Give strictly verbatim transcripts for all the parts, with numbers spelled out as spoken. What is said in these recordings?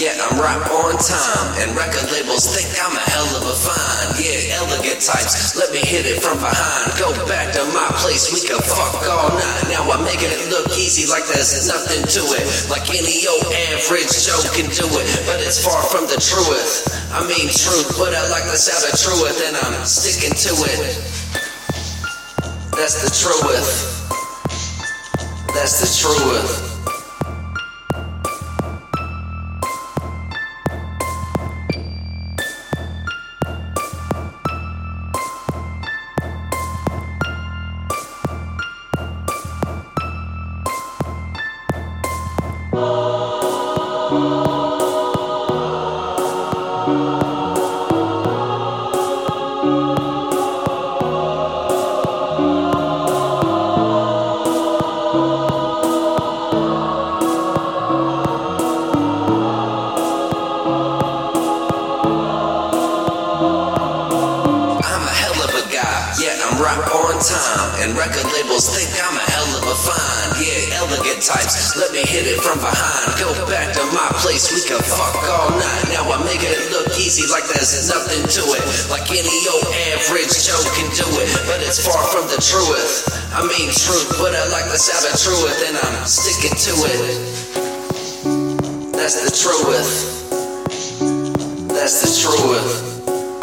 yeah, I'm right on time. And record labels think I'm a hell of a find. Yeah, elegant types, let me hit it from behind. Go back to my place, we can fuck all night. Now I'm making it look easy like there's nothing to it. Like any old average Joe can do it, but it's far from the truth. I mean truth, but I like the sound of truth, and I'm sticking to it. That's the truth. That's the truth. Right on time, and record labels think I'm a hell of a find. Yeah, elegant types, let me hit it from behind. Go back to my place, we can fuck all night. Now I'm making it look easy like there's nothing to it. Like any old average Joe can do it, but it's far from the truth. I mean truth, but I like the sound of truth, and I'm sticking to it. That's the truth. That's the truth.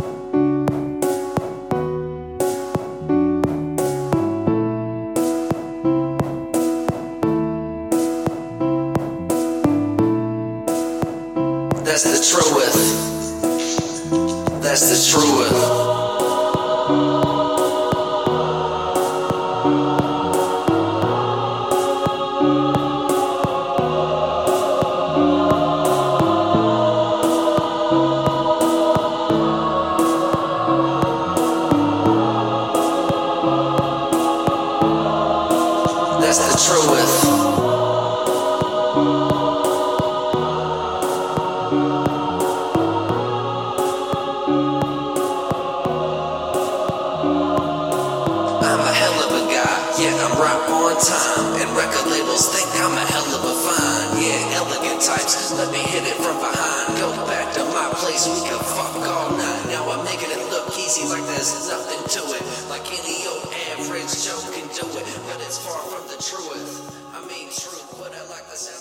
That's the truth. That's the truth. That's the truth. Yeah, I'm right on time, and record labels think I'm a hell of a find. Yeah, elegant types, let me hit it from behind. Go back to my place, we can fuck all night. Now I'm making it look easy like there's nothing to it. Like any old average Joe can do it, but it's far from the truth. I mean truth, but I like the sound.